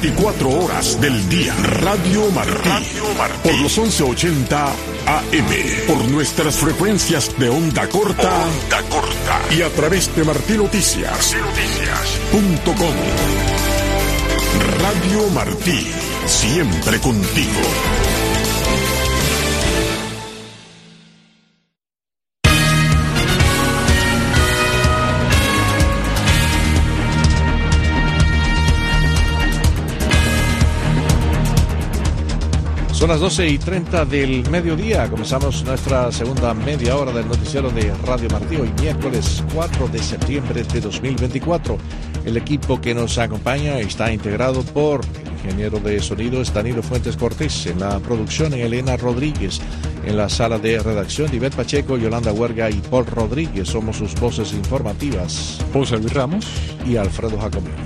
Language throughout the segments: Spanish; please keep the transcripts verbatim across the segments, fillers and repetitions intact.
veinticuatro horas del día. Radio Martí. Radio Martí. Por los once ochenta A M. Por nuestras frecuencias de onda corta. Onda corta. Y a través de Martí Noticias. Martí Noticias punto com. Radio Martí. Siempre contigo. Son las doce y treinta del mediodía. Comenzamos nuestra segunda media hora del noticiero de Radio Martí, hoy miércoles cuatro de septiembre de dos mil veinticuatro. El equipo que nos acompaña está integrado por el ingeniero de sonido Danilo Fuentes Cortés, en la producción Elena Rodríguez, en la sala de redacción Ivette Pacheco, Yolanda Huerga y Paul Rodríguez. Somos sus voces informativas, José Luis Ramos y Alfredo Jacomino.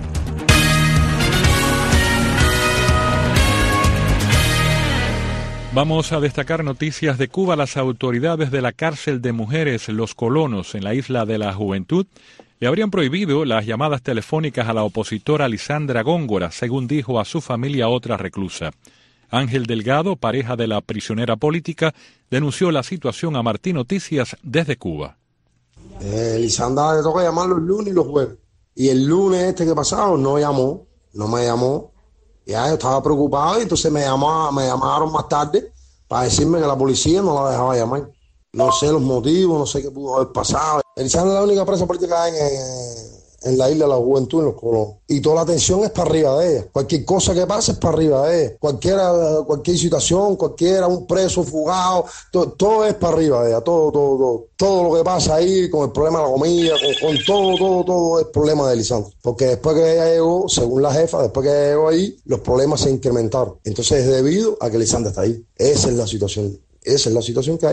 Vamos a destacar noticias de Cuba. Las autoridades de la cárcel de mujeres Los Colonos en la Isla de la Juventud le habrían prohibido las llamadas telefónicas a la opositora Lisandra Góngora, según dijo a su familia otra reclusa. Ángel Delgado, pareja de la prisionera política, denunció la situación a Martí Noticias desde Cuba. Eh, Lisandra le toca llamar los lunes y los jueves. Y el lunes este que pasado no llamó, no me llamó. Ya yo estaba preocupado y entonces me, llamó, me llamaron más tarde para decirme que la policía no la dejaba llamar. No sé los motivos, no sé qué pudo haber pasado. Lisandra es la única presa política en, en, en la Isla de la Juventud, en Los Colonos. Y toda la atención es para arriba de ella. Cualquier cosa que pase es para arriba de ella. Cualquiera, cualquier situación, cualquiera, un preso fugado, todo, todo es para arriba de ella. Todo, todo, todo. Todo lo que pasa ahí con el problema de la comida, con, con todo, todo, todo es problema de Lisandra. Porque después que ella llegó, según la jefa, después que ella llegó ahí, los problemas se incrementaron. Entonces es debido a que Lisandra está ahí. Esa es la situación. Esa es la situación que hay.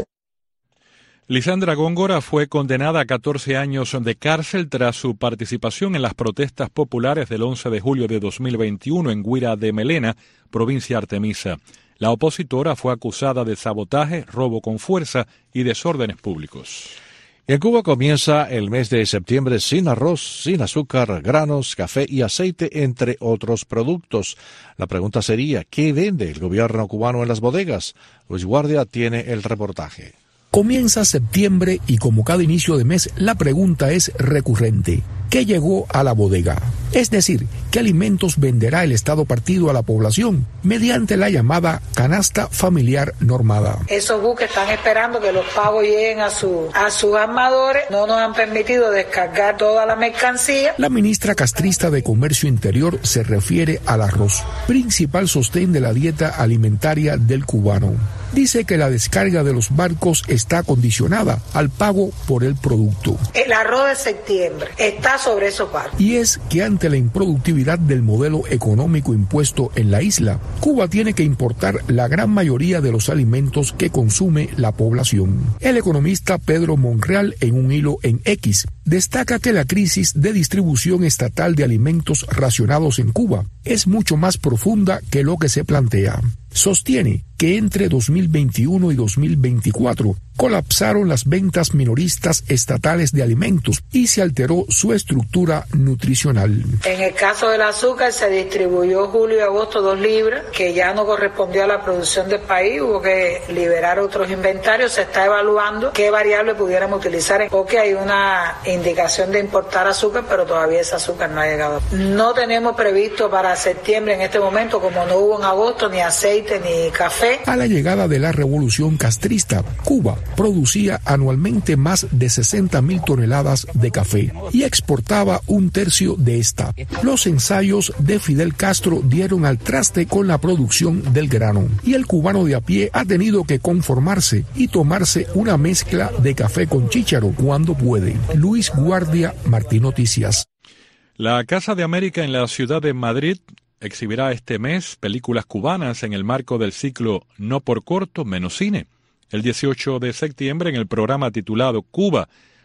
Lisandra Góngora fue condenada a catorce años de cárcel tras su participación en las protestas populares del once de julio de dos mil veintiuno en Guira de Melena, provincia Artemisa. La opositora fue acusada de sabotaje, robo con fuerza y desórdenes públicos. En Cuba comienza el mes de septiembre sin arroz, sin azúcar, granos, café y aceite, entre otros productos. La pregunta sería, ¿qué vende el gobierno cubano en las bodegas? Luis Guardia tiene el reportaje. Comienza septiembre y como cada inicio de mes, la pregunta es recurrente. ¿Qué llegó a la bodega? Es decir, ¿qué alimentos venderá el Estado partido a la población mediante la llamada canasta familiar normada? Esos buques están esperando que los pagos lleguen a, su, a sus armadores. No nos han permitido descargar toda la mercancía. La ministra castrista de Comercio Interior se refiere al arroz, principal sostén de la dieta alimentaria del cubano. Dice que la descarga de los barcos está condicionada al pago por el producto. El arroz de septiembre está sobre esos barcos. Y es que ante la improductividad del modelo económico impuesto en la isla, Cuba tiene que importar la gran mayoría de los alimentos que consume la población. El economista Pedro Monreal, en un hilo en X, destaca que la crisis de distribución estatal de alimentos racionados en Cuba es mucho más profunda que lo que se plantea. Sostiene que entre dos mil veintiuno y dos mil veinticuatro colapsaron las ventas minoristas estatales de alimentos y se alteró su estructura nutricional. En el caso del azúcar se distribuyó julio y agosto dos libras, que ya no correspondió a la producción del país, hubo que liberar otros inventarios. Se está evaluando qué variable pudiéramos utilizar, porque hay una indicación de importar azúcar, pero todavía ese azúcar no ha llegado. No tenemos previsto para septiembre en este momento, como no hubo en agosto, ni aceite ni café. A la llegada de la revolución castrista, Cuba producía anualmente más de sesenta mil toneladas de café y exportaba un tercio de esta. Los ensayos de Fidel Castro dieron al traste con la producción del grano y el cubano de a pie ha tenido que conformarse y tomarse una mezcla de café con chícharo cuando puede. Luis Guardia, Martí Noticias. La Casa de América en la ciudad de Madrid exhibirá este mes películas cubanas en el marco del ciclo No por corto, menos cine. El dieciocho de septiembre, en el programa titulado Cuba,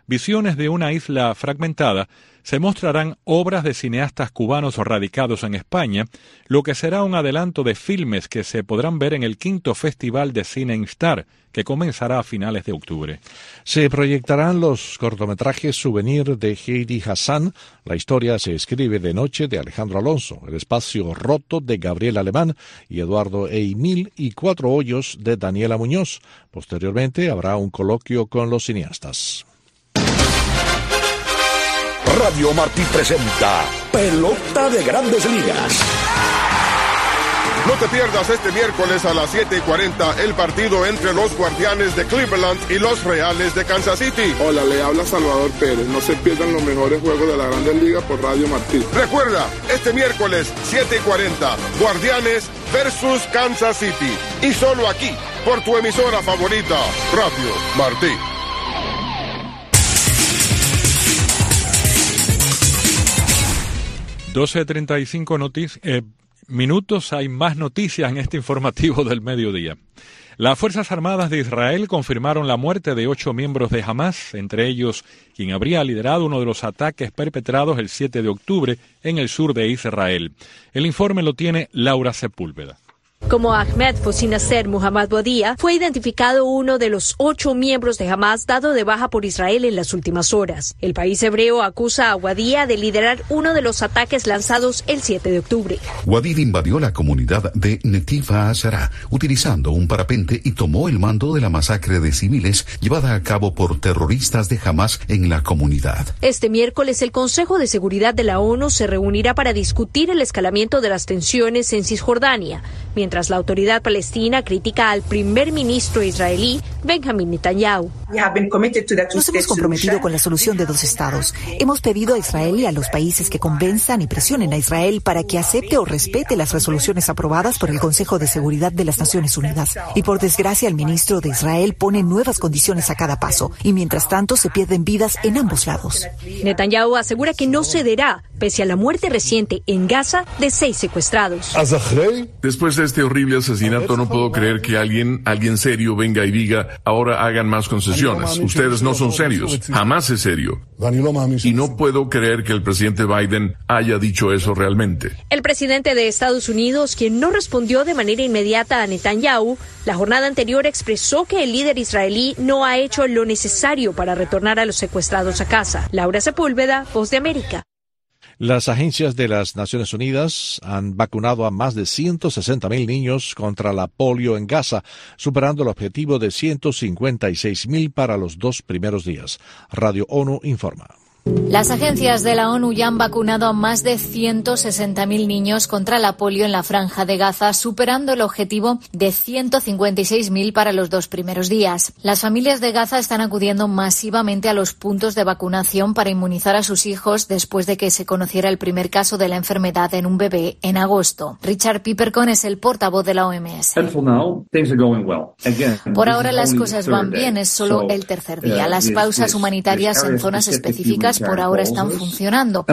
Visiones de una isla fragmentada, se mostrarán obras de cineastas cubanos radicados en España, lo que será un adelanto de filmes que se podrán ver en el quinto Festival de Cine Instar, que comenzará a finales de octubre. Se proyectarán los cortometrajes Souvenir de Heidi Hassan, La historia se escribe de noche de Alejandro Alonso, El espacio roto de Gabriel Alemán y Eduardo Eimil y Cuatro hoyos de Daniela Muñoz. Posteriormente habrá un coloquio con los cineastas. Radio Martí presenta Pelota de Grandes Ligas. No te pierdas este miércoles a las siete y cuarenta el partido entre los Guardianes de Cleveland y los Reales de Kansas City. Hola, le habla Salvador Pérez. No se pierdan los mejores juegos de la Grandes Ligas por Radio Martí. Recuerda, este miércoles siete y cuarenta, Guardianes versus Kansas City. Y solo aquí, por tu emisora favorita, Radio Martí. doce treinta y cinco notis- eh, minutos, hay más noticias en este informativo del mediodía. Las Fuerzas Armadas de Israel confirmaron la muerte de ocho miembros de Hamás, entre ellos quien habría liderado uno de los ataques perpetrados el siete de octubre en el sur de Israel. El informe lo tiene Laura Sepúlveda. Como Ahmed Fosinasser Muhammad Wadía, fue identificado uno de los ocho miembros de Hamás dado de baja por Israel en las últimas horas. El país hebreo acusa a Wadía de liderar uno de los ataques lanzados el siete de octubre. Wadid invadió la comunidad de Netiv HaShara utilizando un parapente y tomó el mando de la masacre de civiles llevada a cabo por terroristas de Hamás en la comunidad. Este miércoles el Consejo de Seguridad de la ONU se reunirá para discutir el escalamiento de las tensiones en Cisjordania, mientras Mientras la autoridad palestina critica al primer ministro israelí, Benjamin Netanyahu. Nos hemos comprometido con la solución de dos estados. Hemos pedido a Israel y a los países que convenzan y presionen a Israel para que acepte o respete las resoluciones aprobadas por el Consejo de Seguridad de las Naciones Unidas. Y por desgracia, el ministro de Israel pone nuevas condiciones a cada paso. Y mientras tanto, se pierden vidas en ambos lados. Netanyahu asegura que no cederá, pese a la muerte reciente en Gaza de seis secuestrados. Después de este horrible asesinato, no puedo creer que alguien, alguien serio venga y diga, ahora hagan más concesiones. Ustedes no son serios. Jamás es serio. Y no puedo creer que el presidente Biden haya dicho eso realmente. El presidente de Estados Unidos, quien no respondió de manera inmediata a Netanyahu, la jornada anterior expresó que el líder israelí no ha hecho lo necesario para retornar a los secuestrados a casa. Laura Sepúlveda, Voz de América. Las agencias de las Naciones Unidas han vacunado a más de ciento sesenta mil niños contra la polio en Gaza, superando el objetivo de ciento cincuenta y seis mil para los dos primeros días. Radio ONU informa. Las agencias de la ONU ya han vacunado a más de ciento sesenta mil niños contra la polio en la Franja de Gaza, superando el objetivo de ciento cincuenta y seis mil para los dos primeros días. Las familias de Gaza están acudiendo masivamente a los puntos de vacunación para inmunizar a sus hijos después de que se conociera el primer caso de la enfermedad en un bebé en agosto. Richard Pipercon es el portavoz de la O M S. Por ahora las cosas van bien, es solo el tercer día. Las pausas humanitarias en zonas específicas por ahora están funcionando.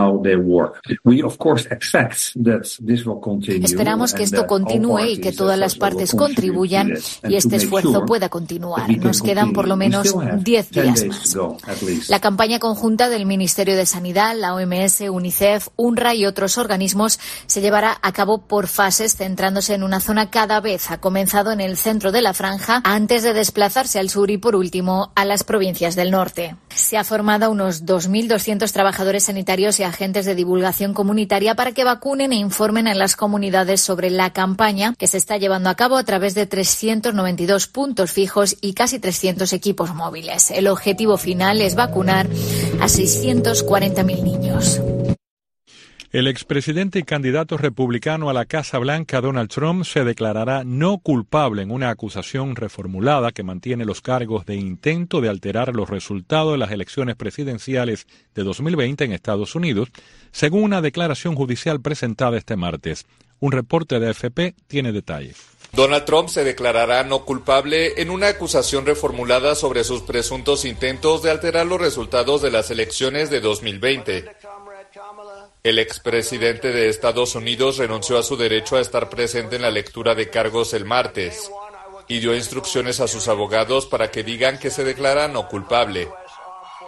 Esperamos que esto continúe y que todas las partes contribuyan y este esfuerzo pueda continuar. Nos quedan por lo menos diez días más. La campaña conjunta del Ministerio de Sanidad, la O M S, UNICEF, UNRWA y otros organismos se llevará a cabo por fases, centrándose en una zona cada vez. Ha comenzado en el centro de la franja antes de desplazarse al sur y, por último, a las provincias del norte. Se ha formado a unos dos mil doscientos trabajadores sanitarios y agentes de divulgación comunitaria para que vacunen e informen en las comunidades sobre la campaña que se está llevando a cabo a través de trescientos noventa y dos puntos fijos y casi trescientos equipos móviles. El objetivo final es vacunar a seiscientos cuarenta mil niños. El expresidente y candidato republicano a la Casa Blanca, Donald Trump, se declarará no culpable en una acusación reformulada que mantiene los cargos de intento de alterar los resultados de las elecciones presidenciales de dos mil veinte en Estados Unidos, según una declaración judicial presentada este martes. Un reporte de A F P tiene detalles. Donald Trump se declarará no culpable en una acusación reformulada sobre sus presuntos intentos de alterar los resultados de las elecciones de dos mil veinte. El expresidente de Estados Unidos renunció a su derecho a estar presente en la lectura de cargos el martes y dio instrucciones a sus abogados para que digan que se declara no culpable.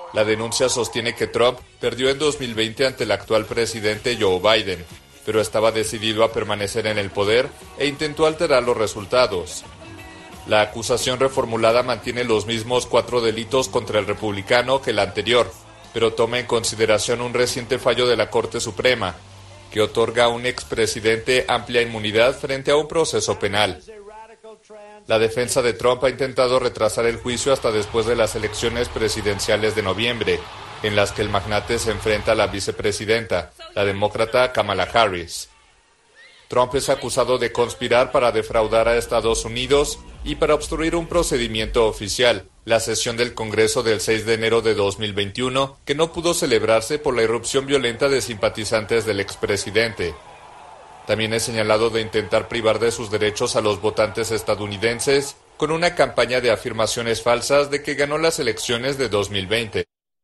La denuncia sostiene que Trump perdió en dos mil veinte ante el actual presidente Joe Biden, pero estaba decidido a permanecer en el poder e intentó alterar los resultados. La acusación reformulada mantiene los mismos cuatro delitos contra el republicano que la anterior, pero toma en consideración un reciente fallo de la Corte Suprema, que otorga a un expresidente amplia inmunidad frente a un proceso penal. La defensa de Trump ha intentado retrasar el juicio hasta después de las elecciones presidenciales de noviembre, en las que el magnate se enfrenta a la vicepresidenta, la demócrata Kamala Harris. Trump es acusado de conspirar para defraudar a Estados Unidos y para obstruir un procedimiento oficial, la sesión del Congreso del seis de enero de dos mil veintiuno, que no pudo celebrarse por la irrupción violenta de simpatizantes del expresidente. También es señalado de intentar privar de sus derechos a los votantes estadounidenses con una campaña de afirmaciones falsas de que ganó las elecciones de dos mil veinte.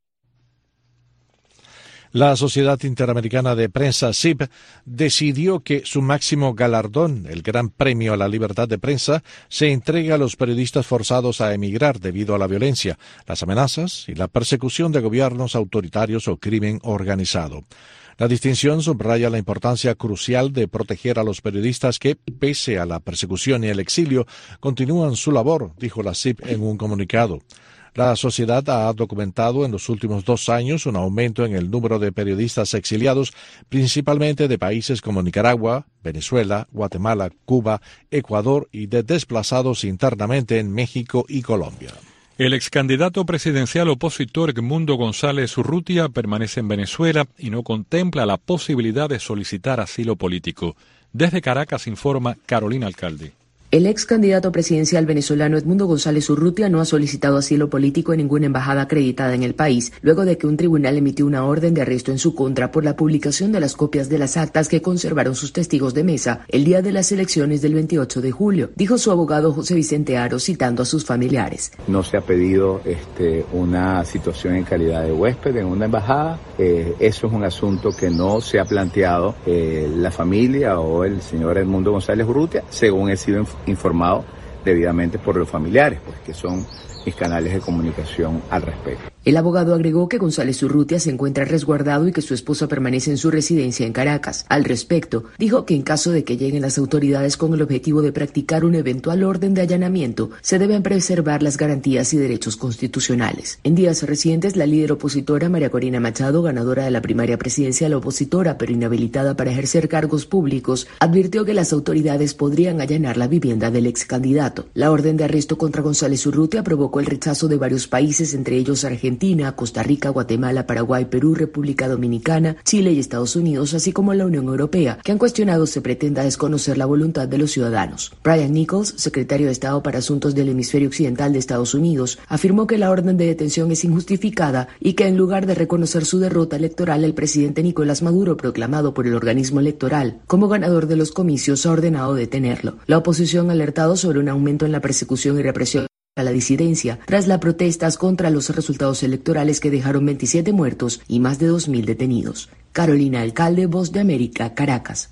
La Sociedad Interamericana de Prensa, S I P, decidió que su máximo galardón, el Gran Premio a la Libertad de Prensa, se entregue a los periodistas forzados a emigrar debido a la violencia, las amenazas y la persecución de gobiernos autoritarios o crimen organizado. La distinción subraya la importancia crucial de proteger a los periodistas que, pese a la persecución y el exilio, continúan su labor, dijo la S I P en un comunicado. La sociedad ha documentado en los últimos dos años un aumento en el número de periodistas exiliados, principalmente de países como Nicaragua, Venezuela, Guatemala, Cuba, Ecuador y de desplazados internamente en México y Colombia. El ex candidato presidencial opositor Edmundo González Urrutia permanece en Venezuela y no contempla la posibilidad de solicitar asilo político. Desde Caracas informa Carolina Alcalde. El ex candidato presidencial venezolano Edmundo González Urrutia no ha solicitado asilo político en ninguna embajada acreditada en el país, luego de que un tribunal emitió una orden de arresto en su contra por la publicación de las copias de las actas que conservaron sus testigos de mesa el día de las elecciones del veintiocho de julio, dijo su abogado José Vicente Aro, citando a sus familiares. No se ha pedido este, una situación en calidad de huésped en una embajada. Eh, eso es un asunto que no se ha planteado eh, la familia o el señor Edmundo González Urrutia, según he sido informado informado debidamente por los familiares, pues que son mis canales de comunicación al respecto. El abogado agregó que González Urrutia se encuentra resguardado y que su esposa permanece en su residencia en Caracas. Al respecto, dijo que en caso de que lleguen las autoridades con el objetivo de practicar un eventual orden de allanamiento, se deben preservar las garantías y derechos constitucionales. En días recientes, la líder opositora María Corina Machado, ganadora de la primaria presidencial opositora pero inhabilitada para ejercer cargos públicos, advirtió que las autoridades podrían allanar la vivienda del ex candidato. La orden de arresto contra González Urrutia provocó el rechazo de varios países, entre ellos Argentina, Argentina, Costa Rica, Guatemala, Paraguay, Perú, República Dominicana, Chile y Estados Unidos, así como la Unión Europea, que han cuestionado se pretenda desconocer la voluntad de los ciudadanos. Brian Nichols, secretario de Estado para Asuntos del Hemisferio Occidental de Estados Unidos, afirmó que la orden de detención es injustificada y que en lugar de reconocer su derrota electoral, el presidente Nicolás Maduro, proclamado por el organismo electoral como ganador de los comicios, ha ordenado detenerlo. La oposición ha alertado sobre un aumento en la persecución y represión a la disidencia tras las protestas contra los resultados electorales que dejaron veintisiete muertos y más de dos mil detenidos. Carolina Alcalde, Voz de América, Caracas.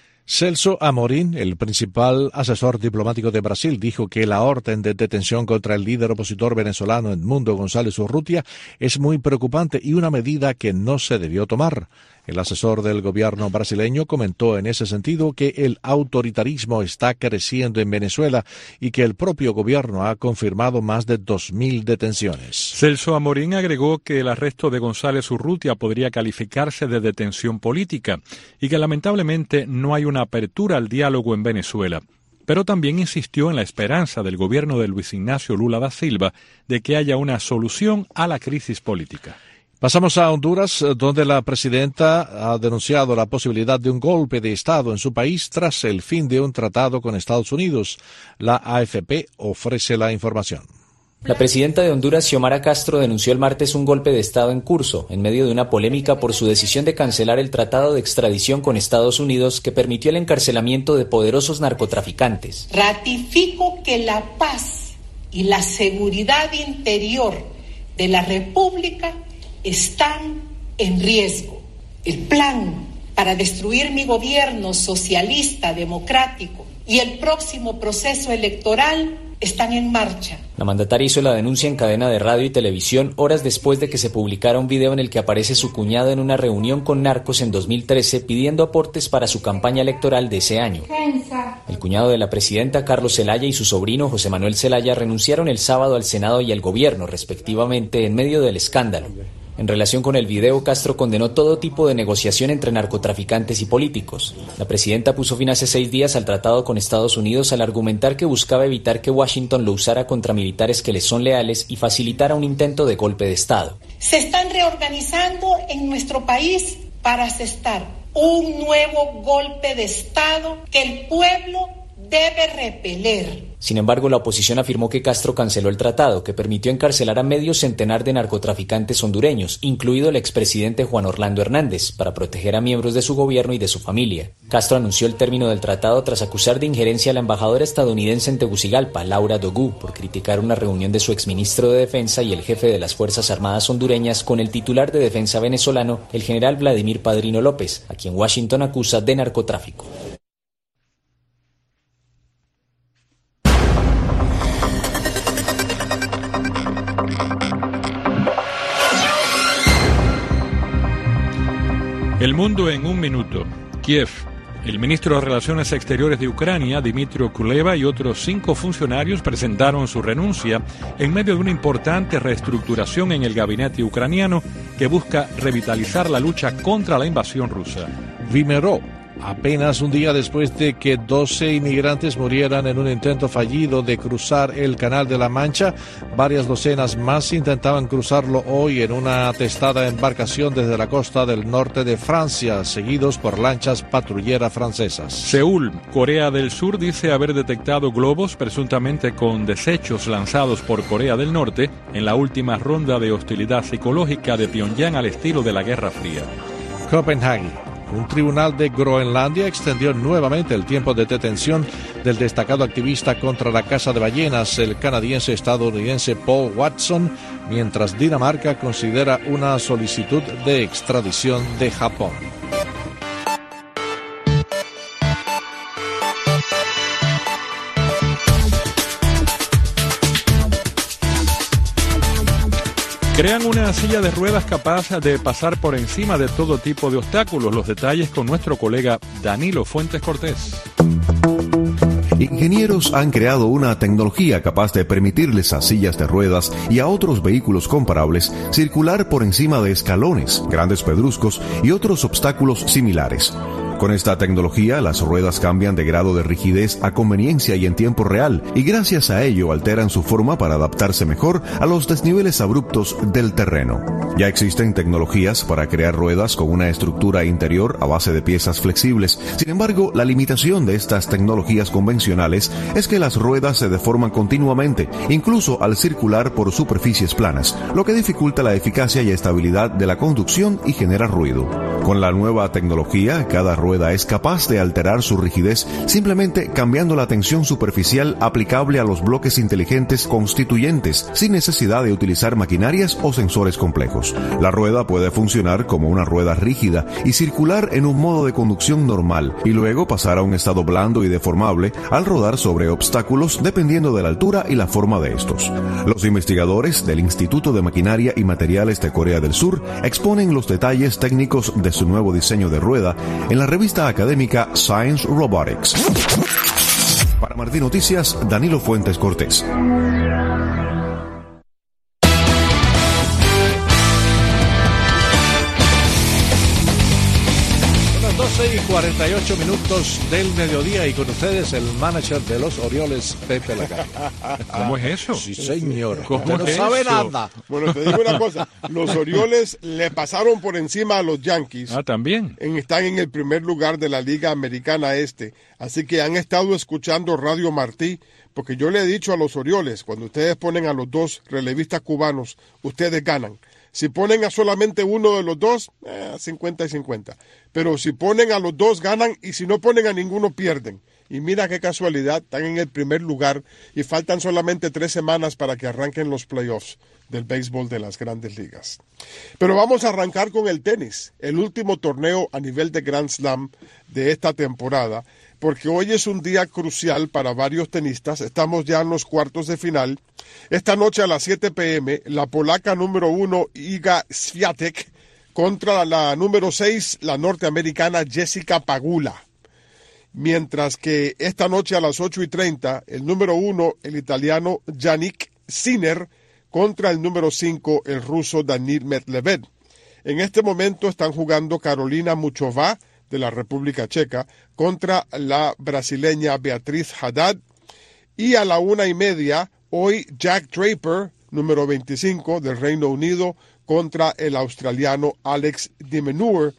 Celso Amorín, el principal asesor diplomático de Brasil, dijo que la orden de detención contra el líder opositor venezolano Edmundo González Urrutia es muy preocupante y una medida que no se debió tomar. El asesor del gobierno brasileño comentó en ese sentido que el autoritarismo está creciendo en Venezuela y que el propio gobierno ha confirmado más de dos mil detenciones. Celso Amorín agregó que el arresto de González Urrutia podría calificarse de detención política y que lamentablemente no hay una apertura al diálogo en Venezuela. Pero también insistió en la esperanza del gobierno de Luis Ignacio Lula da Silva de que haya una solución a la crisis política. Pasamos a Honduras, donde la presidenta ha denunciado la posibilidad de un golpe de Estado en su país tras el fin de un tratado con Estados Unidos. La A F P ofrece la información. La presidenta de Honduras, Xiomara Castro, denunció el martes un golpe de Estado en curso, en medio de una polémica por su decisión de cancelar el tratado de extradición con Estados Unidos que permitió el encarcelamiento de poderosos narcotraficantes. Ratifico que la paz y la seguridad interior de la República están en riesgo. El plan para destruir mi gobierno socialista, democrático y el próximo proceso electoral están en marcha. La mandataria hizo la denuncia en cadena de radio y televisión horas después de que se publicara un video en el que aparece su cuñado en una reunión con narcos en dos mil trece pidiendo aportes para su campaña electoral de ese año. El cuñado de la presidenta, Carlos Zelaya, y su sobrino, José Manuel Zelaya, renunciaron el sábado al Senado y al gobierno, respectivamente, en medio del escándalo. En relación con el video, Castro condenó todo tipo de negociación entre narcotraficantes y políticos. La presidenta puso fin hace seis días al tratado con Estados Unidos al argumentar que buscaba evitar que Washington lo usara contra militares que le son leales y facilitara un intento de golpe de Estado. Se están reorganizando en nuestro país para asestar un nuevo golpe de Estado que el pueblo debe repeler. Sin embargo, la oposición afirmó que Castro canceló el tratado, que permitió encarcelar a medio centenar de narcotraficantes hondureños, incluido el expresidente Juan Orlando Hernández, para proteger a miembros de su gobierno y de su familia. Castro anunció el término del tratado tras acusar de injerencia a la embajadora estadounidense en Tegucigalpa, Laura Dogú, por criticar una reunión de su exministro de Defensa y el jefe de las Fuerzas Armadas hondureñas con el titular de Defensa venezolano, el general Vladimir Padrino López, a quien Washington acusa de narcotráfico. El mundo en un minuto. Kiev. El ministro de Relaciones Exteriores de Ucrania, Dmytro Kuleba, y otros cinco funcionarios presentaron su renuncia en medio de una importante reestructuración en el gabinete ucraniano que busca revitalizar la lucha contra la invasión rusa. Vimeró, apenas un día después de que doce inmigrantes murieran en un intento fallido de cruzar el Canal de la Mancha, varias docenas más intentaban cruzarlo hoy en una atestada embarcación desde la costa del norte de Francia, seguidos por lanchas patrulleras francesas. Seúl, Corea del Sur, dice haber detectado globos presuntamente con desechos lanzados por Corea del Norte en la última ronda de hostilidad psicológica de Pyongyang al estilo de la Guerra Fría. Copenhague. Un tribunal de Groenlandia extendió nuevamente el tiempo de detención del destacado activista contra la caza de ballenas, el canadiense-estadounidense Paul Watson, mientras Dinamarca considera una solicitud de extradición de Japón. Crean una silla de ruedas capaz de pasar por encima de todo tipo de obstáculos. Los detalles con nuestro colega Danilo Fuentes Cortés. Ingenieros han creado una tecnología capaz de permitirles a sillas de ruedas y a otros vehículos comparables circular por encima de escalones, grandes pedruscos y otros obstáculos similares. Con esta tecnología, las ruedas cambian de grado de rigidez a conveniencia y en tiempo real, y gracias a ello alteran su forma para adaptarse mejor a los desniveles abruptos del terreno. Ya existen tecnologías para crear ruedas con una estructura interior a base de piezas flexibles. Sin embargo, la limitación de estas tecnologías convencionales es que las ruedas se deforman continuamente, incluso al circular por superficies planas, lo que dificulta la eficacia y estabilidad de la conducción y genera ruido. Con la nueva tecnología, cada rueda es capaz de alterar su rigidez simplemente cambiando la tensión superficial aplicable a los bloques inteligentes constituyentes, sin necesidad de utilizar maquinarias o sensores complejos. La rueda puede funcionar como una rueda rígida y circular en un modo de conducción normal, y luego pasar a un estado blando y deformable al rodar sobre obstáculos dependiendo de la altura y la forma de estos. Los investigadores del Instituto de Maquinaria y Materiales de Corea del Sur exponen los detalles técnicos de su nuevo diseño de rueda en la revista académica Science Robotics. Para Martín Noticias, Danilo Fuentes Cortés. doce y cuarenta y ocho minutos del mediodía, y con ustedes el manager de los Orioles, Pepe Lacalle. ¿Cómo es eso? Sí, señor. ¿Cómo Usted no es sabe eso? nada. Bueno, te digo una cosa, los Orioles le pasaron por encima a los Yankees. Ah, también. En, están en el primer lugar de la Liga Americana Este, así que han estado escuchando Radio Martí, porque yo le he dicho a los Orioles, cuando ustedes ponen a los dos relevistas cubanos, ustedes ganan. Si ponen a solamente uno de los dos, eh, cincuenta y cincuenta. Pero si ponen a los dos, ganan, y si no ponen a ninguno, pierden. Y mira qué casualidad, están en el primer lugar y faltan solamente tres semanas para que arranquen los playoffs del béisbol de las grandes ligas. Pero vamos a arrancar con el tenis, el último torneo a nivel de Grand Slam de esta temporada. porque hoy es un día crucial para varios tenistas. Estamos ya en los cuartos de final. Esta noche a las siete pe eme, la polaca número uno, Iga Swiatek, contra la número seis, la norteamericana Jessica Pagula. Mientras que esta noche a las ocho y treinta, el número uno, el italiano Yannick Sinner, contra el número cinco, el ruso Danil Medvedev. En este momento están jugando Carolina Muchova, de la República Checa, contra la brasileña Beatriz Haddad. Y a la una y media, hoy Jack Draper, número veinticinco, del Reino Unido, contra el australiano Alex de Minaur.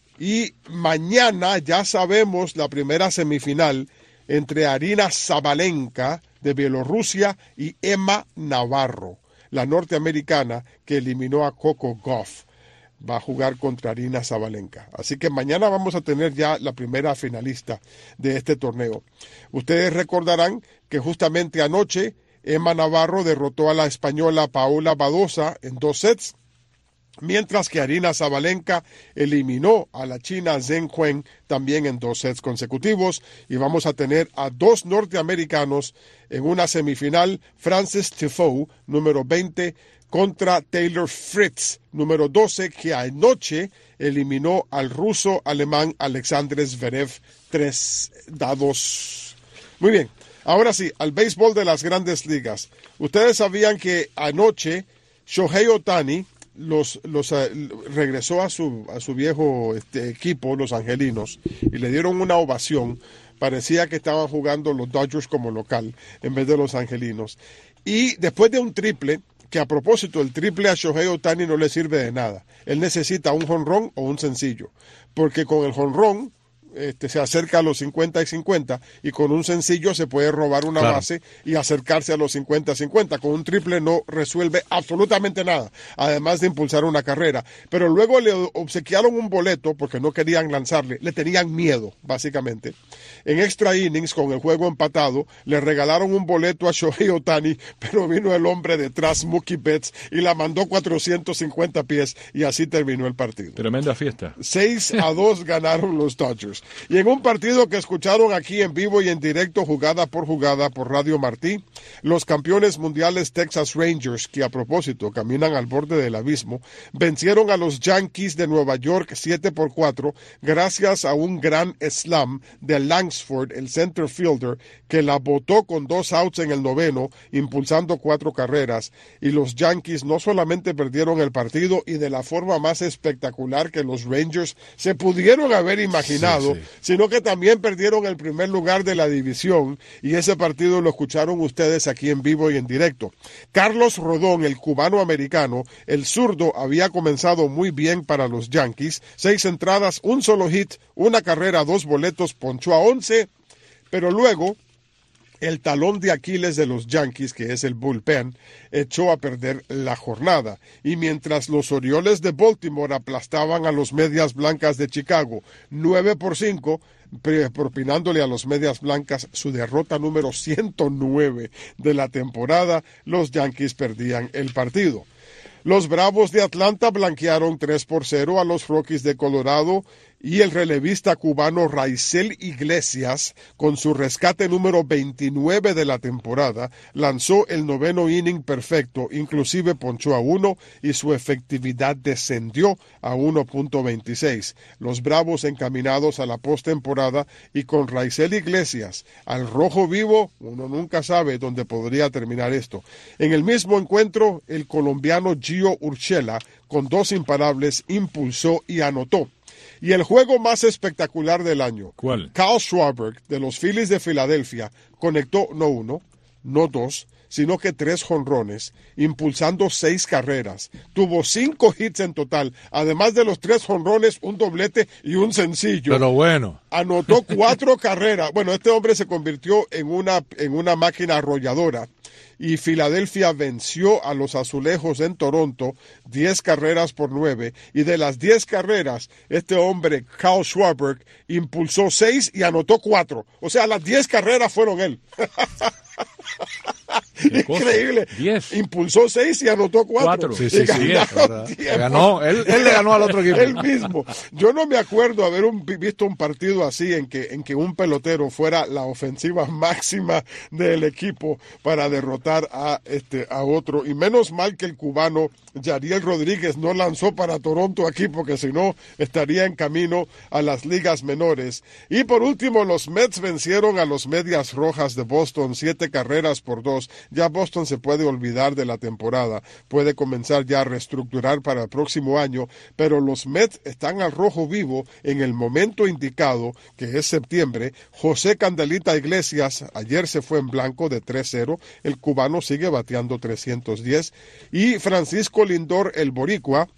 Y mañana ya sabemos la primera semifinal entre Aryna Sabalenka, de Bielorrusia, y Emma Navarro, la norteamericana que eliminó a Coco Gauff. Va a jugar contra Aryna Sabalenka. Así que mañana vamos a tener ya la primera finalista de este torneo. Ustedes recordarán que justamente anoche Emma Navarro derrotó a la española Paola Badosa en dos sets, mientras que Aryna Sabalenka eliminó a la china Zheng Wen también en dos sets consecutivos. Y vamos a tener a dos norteamericanos en una semifinal, Frances Tiafoe, número veinte, contra Taylor Fritz, número doce, que anoche eliminó al ruso alemán Alexander Zverev tres a dos. Muy bien, ahora sí, al béisbol de las Grandes Ligas. Ustedes sabían que anoche Shohei Ohtani los, los, uh, regresó a su, a su viejo este, equipo, los Angelinos, y le dieron una ovación. Parecía que estaban jugando los Dodgers como local en vez de los Angelinos. Y después de un triple, que a propósito, el triple a Shohei Ohtani no le sirve de nada. Él necesita un jonrón o un sencillo, porque con el jonrón este, se acerca a los cincuenta y cincuenta, y con un sencillo se puede robar una claro. base y acercarse a los cincuenta cincuenta. Con un triple no resuelve absolutamente nada, además de impulsar una carrera. Pero luego le obsequiaron un boleto porque no querían lanzarle, le tenían miedo, básicamente. En extra innings, con el juego empatado, le regalaron un boleto a Shohei Ohtani, pero vino el hombre detrás, Mookie Betts, y la mandó cuatrocientos cincuenta pies, y así terminó el partido. Tremenda fiesta. seis a dos ganaron los Dodgers. Y en un partido que escucharon aquí en vivo y en directo, jugada por jugada por Radio Martí, los campeones mundiales Texas Rangers, que a propósito caminan al borde del abismo, vencieron a los Yankees de Nueva York siete por cuatro, gracias a un gran slam de Langsford, el center fielder, que la botó con dos outs en el noveno, impulsando cuatro carreras. Y los Yankees no solamente perdieron el partido, y de la forma más espectacular que los Rangers se pudieron haber imaginado, sí, sí. sino que también perdieron el primer lugar de la división, y ese partido lo escucharon ustedes aquí en vivo y en directo. Carlos Rodón, el cubano-americano, el zurdo, había comenzado muy bien para los Yankees, seis entradas, un solo hit, una carrera, dos boletos, ponchó a once, pero luego el talón de Aquiles de los Yankees, que es el bullpen, echó a perder la jornada. Y mientras los Orioles de Baltimore aplastaban a los Medias Blancas de Chicago nueve por cinco, propinándole a los Medias Blancas su derrota número ciento nueve de la temporada, los Yankees perdían el partido. Los Bravos de Atlanta blanquearon tres por cero a los Rockies de Colorado, y el relevista cubano Raisel Iglesias, con su rescate número veintinueve de la temporada, lanzó el noveno inning perfecto, inclusive ponchó a uno, y su efectividad descendió a uno punto veintiséis. Los Bravos encaminados a la postemporada, y con Raisel Iglesias al rojo vivo, uno nunca sabe dónde podría terminar esto. En el mismo encuentro, el colombiano Gio Urshela, con dos imparables, impulsó y anotó. Y el juego más espectacular del año, ¿cuál? Kyle Schwarber, de los Phillies de Filadelfia, conectó no uno, no dos, sino que tres jonrones, impulsando seis carreras. Tuvo cinco hits en total, además de los tres jonrones, un doblete y un sencillo. Pero bueno. Anotó cuatro carreras. Bueno, este hombre se convirtió en una, en una máquina arrolladora. Y Filadelfia venció a los Azulejos en Toronto diez carreras por nueve, y de las diez carreras, este hombre, Kyle Schwarber, impulsó seis y anotó cuatro. O sea, las diez carreras fueron él. Increíble. diez. Impulsó seis y anotó cuatro. Sí, sí, sí. Ganó, él, él le ganó al otro equipo. Él mismo. Yo no me acuerdo haber un, visto un partido así en que, en que un pelotero fuera la ofensiva máxima del equipo para derrotar a, este, a otro. Y menos mal que el cubano Yariel Rodríguez no lanzó para Toronto aquí, porque si no estaría en camino a las ligas menores. Y por último, los Mets vencieron a los Medias Rojas de Boston, siete carreras por dos. Ya Boston se puede olvidar de la temporada, puede comenzar ya a reestructurar para el próximo año, pero los Mets están al rojo vivo en el momento indicado, que es septiembre. José Candelita Iglesias ayer se fue en blanco de tres cero, el cubano sigue bateando trescientos diez, y Francisco Lindor, el boricua,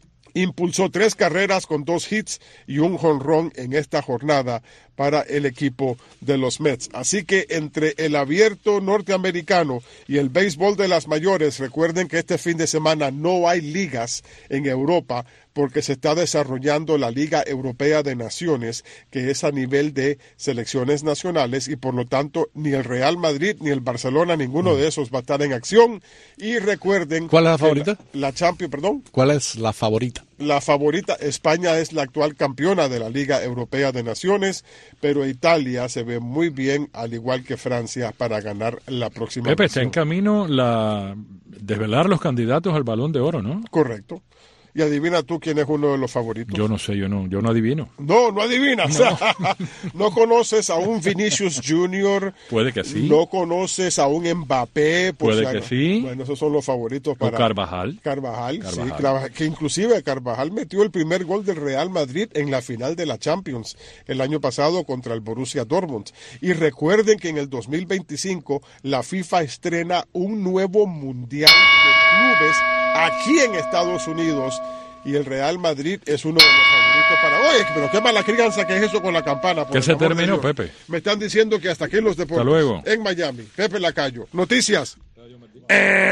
impulsó tres carreras con dos hits y un jonrón en esta jornada para el equipo de los Mets. Así que entre el abierto norteamericano y el béisbol de las mayores, recuerden que este fin de semana no hay ligas en Europa, porque se está desarrollando la Liga Europea de Naciones, que es a nivel de selecciones nacionales, y por lo tanto ni el Real Madrid ni el Barcelona, ninguno de esos va a estar en acción. Y recuerden... ¿Cuál es la favorita? La, la Champions, perdón. ¿Cuál es la favorita? La favorita, España es la actual campeona de la Liga Europea de Naciones, pero Italia se ve muy bien, al igual que Francia, para ganar la próxima. Pepe, está en camino la desvelar los candidatos al Balón de Oro, ¿no? Correcto. Y adivina tú quién es uno de los favoritos. Yo no sé, yo no, yo no adivino. No, no adivinas. No, no conoces a un Vinicius Junior. Puede que sí. No conoces a un Mbappé. Puede si que sí. Bueno, esos son los favoritos para... O Carvajal. Carvajal, Carvajal. sí. Carvajal, que inclusive Carvajal metió el primer gol del Real Madrid en la final de la Champions el año pasado contra el Borussia Dortmund. Y recuerden que en el dos mil veinticinco la FIFA estrena un nuevo Mundial de Clubes aquí en Estados Unidos, y el Real Madrid es uno de los favoritos para... Oye, pero qué mala crianza que es eso con la campana. ¿Qué se terminó, Pepe? Me están diciendo que hasta aquí en los deportes. Hasta luego. En Miami. Pepe Lacayo. Noticias. Eh...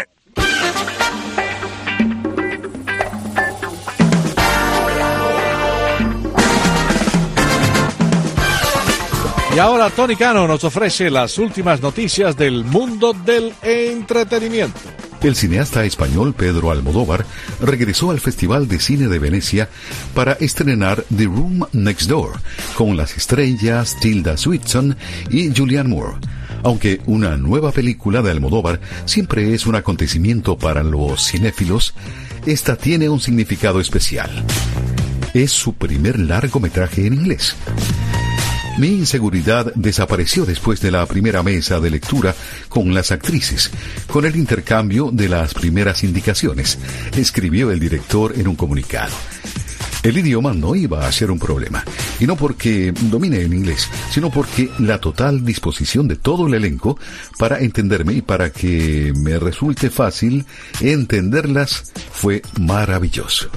Y ahora Tony Cano nos ofrece las últimas noticias del mundo del entretenimiento. El cineasta español Pedro Almodóvar regresó al Festival de Cine de Venecia para estrenar The Room Next Door, con las estrellas Tilda Swinton y Julianne Moore. Aunque una nueva película de Almodóvar siempre es un acontecimiento para los cinéfilos, esta tiene un significado especial. Es su primer largometraje en inglés. Mi inseguridad desapareció después de la primera mesa de lectura con las actrices, con el intercambio de las primeras indicaciones, escribió el director en un comunicado. El idioma no iba a ser un problema, y no porque domine el inglés, sino porque la total disposición de todo el elenco para entenderme y para que me resulte fácil entenderlas fue maravilloso.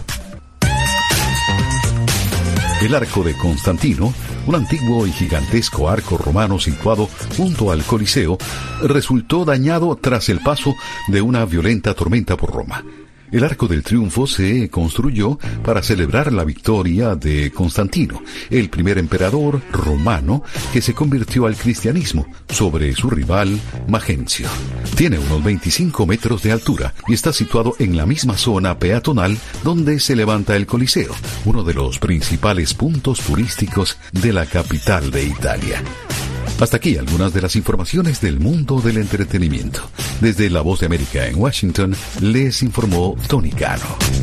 El arco de Constantino, un antiguo y gigantesco arco romano situado junto al Coliseo, resultó dañado tras el paso de una violenta tormenta por Roma. El Arco del Triunfo se construyó para celebrar la victoria de Constantino, el primer emperador romano que se convirtió al cristianismo sobre su rival Magencio. Tiene unos veinticinco metros de altura y está situado en la misma zona peatonal donde se levanta el Coliseo, uno de los principales puntos turísticos de la capital de Italia. Hasta aquí algunas de las informaciones del mundo del entretenimiento. Desde La Voz de América en Washington, les informó Tony Cano.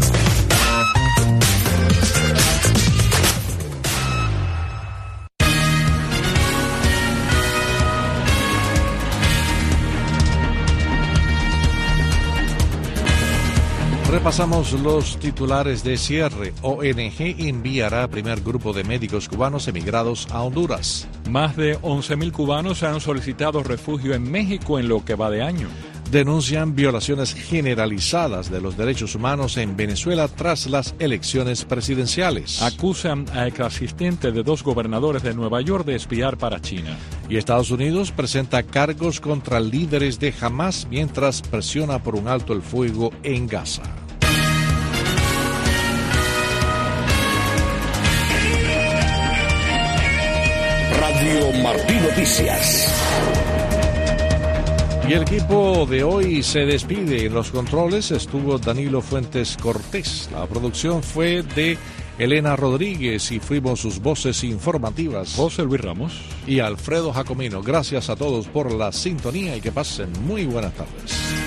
Repasamos los titulares de cierre. O N G enviará primer grupo de médicos cubanos emigrados a Honduras. Más de once mil cubanos han solicitado refugio en México en lo que va de año. Denuncian violaciones generalizadas de los derechos humanos en Venezuela tras las elecciones presidenciales. Acusan a exasistentes de dos gobernadores de Nueva York de espiar para China. Y Estados Unidos presenta cargos contra líderes de Hamás mientras presiona por un alto el fuego en Gaza. Radio Martí Noticias. Y el equipo de hoy se despide. En los controles estuvo Danilo Fuentes Cortés. La producción fue de Elena Rodríguez y fuimos sus voces informativas, José Luis Ramos y Alfredo Jacomino. Gracias a todos por la sintonía y que pasen muy buenas tardes.